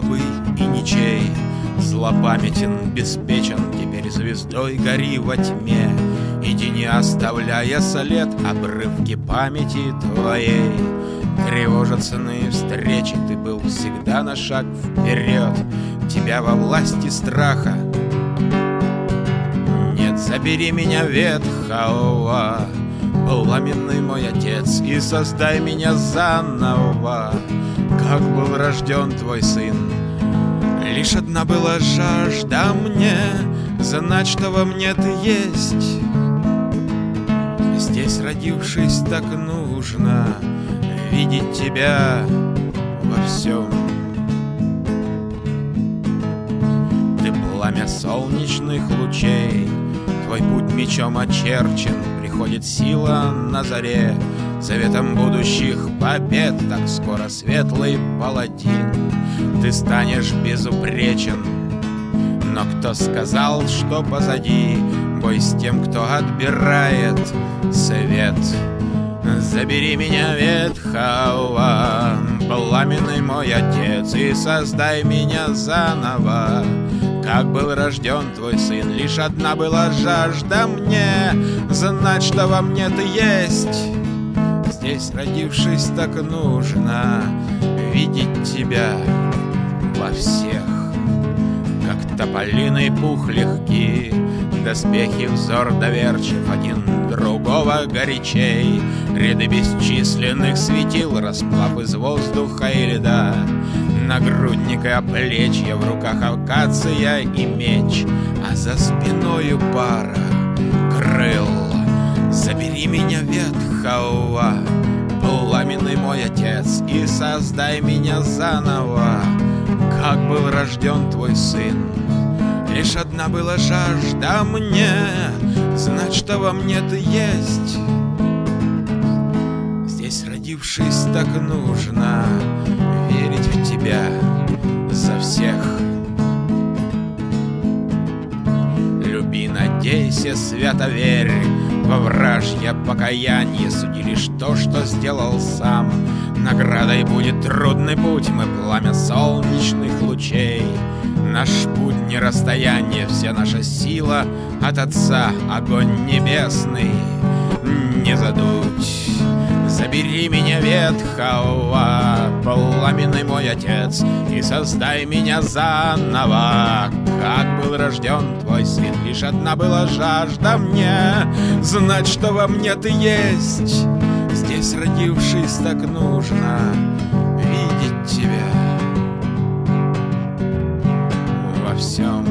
слабый и ничей, злопамятен, беспечен, теперь звездой гори во тьме. Иди, не оставляя след, обрывки памяти твоей. Тревожат сны встречи, ты был всегда на шаг вперед. Тебя во власти страха нет, забери меня ветхого, пламенный мой отец, и создай меня заново, как был рожден твой сын. Лишь одна была жажда мне знать, что во мне ты есть. Здесь, родившись, так нужно видеть тебя во всем. Ты пламя солнечных лучей, твой путь мечом очерчен, приходит сила на заре, заветом будущих побед, так скоро светлый паладин. Ты станешь безупречен, но кто сказал, что позади бой с тем, кто отбирает свет? Забери меня ветхого, пламенный мой отец, и создай меня заново, как был рожден твой сын. Лишь одна была жажда мне знать, что во мне ты есть. Здесь, родившись, так нужно видеть тебя во всех. Как тополиный пух легки, доспехи взор доверчив, один другого горячей. Ряды бесчисленных светил, расплав из воздуха и льда. Нагрудник и оплечья, в руках акация и меч, а за спиною пара крыл. Забери меня ветхого, пламенный мой отец, и создай меня заново, как был рожден твой сын. Лишь одна была жажда мне знать, что во мне ты есть. Здесь, родившись, так нужно верить в тебя за всех. Люби, надейся, свято верь, во вражье покаяние суди лишь то, что сделал сам. Наградой будет трудный путь, мы пламя солнечных лучей. Наш путь не расстояние, вся наша сила от Отца, огонь небесный не задуть. Забери меня ветхого, пламенный мой отец, и создай меня заново, как был рожден твой сын. Лишь одна была жажда мне знать, что во мне ты есть. Здесь, родившись, так нужно видеть тебя во всем.